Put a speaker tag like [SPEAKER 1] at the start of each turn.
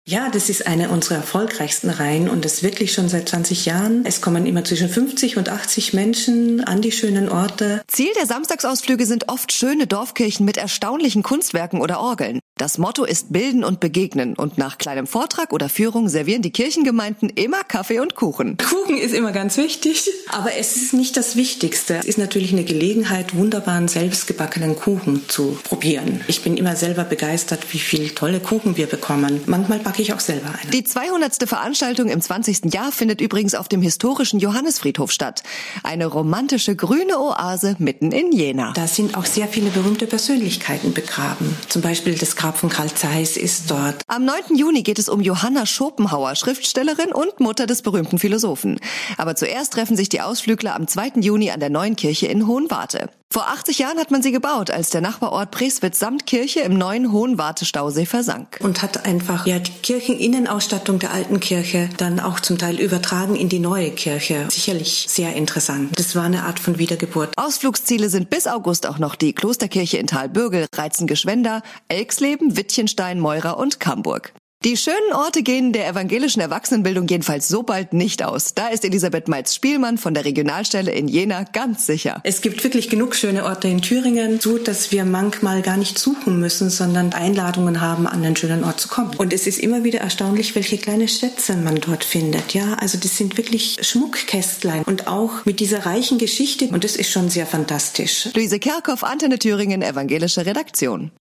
[SPEAKER 1] Ja, das ist eine unserer erfolgreichsten Reihen und das wirklich schon seit 20 Jahren. Es kommen immer zwischen 50 und 80 Menschen an die schönen Orte.
[SPEAKER 2] Ziel der Samstagsausflüge sind oft schöne Dorfkirchen mit erstaunlichen Kunstwerken oder Orgeln. Das Motto ist Bilden und Begegnen und nach kleinem Vortrag oder Führung servieren die Kirchengemeinden immer Kaffee und Kuchen.
[SPEAKER 1] Kuchen ist immer ganz wichtig, aber es ist nicht das Wichtigste. Es ist natürlich eine Gelegenheit, wunderbaren selbstgebackenen Kuchen zu probieren. Ich bin immer selber begeistert, wie viele tolle Kuchen wir bekommen. Manchmal backe ich auch selber eine.
[SPEAKER 2] Die 200. Veranstaltung im 20. Jahr findet übrigens auf dem historischen Johannisfriedhof statt. Eine romantische grüne Oase mitten in Jena.
[SPEAKER 1] Da sind auch sehr viele berühmte Persönlichkeiten begraben. Zum Beispiel das Grab von Carl Zeiss ist dort.
[SPEAKER 2] Am 9. Juni geht es um Johanna Schopenhauer, Schriftstellerin und Mutter des berühmten Philosophen. Aber zuerst treffen sich die Ausflügler am 2. Juni an der Neuen Kirche in Hohenwarte. Vor 80 Jahren hat man sie gebaut, als der Nachbarort Preswitz samt Kirche im neuen Hohenwarte-Stausee versank.
[SPEAKER 1] Und hat einfach die Kircheninnenausstattung der alten Kirche dann auch zum Teil übertragen in die neue Kirche. Sicherlich sehr interessant. Das war eine Art von Wiedergeburt.
[SPEAKER 2] Ausflugsziele sind bis August auch noch die Klosterkirche in Thalbürgel, Reizengeschwender, Elxleben, Wittchenstein, Meurer und Camburg. Die schönen Orte gehen der evangelischen Erwachsenenbildung jedenfalls so bald nicht aus. Da ist Elisabeth Meitz-Spielmann von der Regionalstelle in Jena ganz sicher.
[SPEAKER 1] Es gibt wirklich genug schöne Orte in Thüringen, so dass wir manchmal gar nicht suchen müssen, sondern Einladungen haben, an einen schönen Ort zu kommen. Und es ist immer wieder erstaunlich, welche kleine Schätze man dort findet. Ja, also das sind wirklich Schmuckkästlein und auch mit dieser reichen Geschichte. Und das ist schon sehr fantastisch.
[SPEAKER 2] Luise Kerkhoff, Antenne Thüringen, evangelische Redaktion.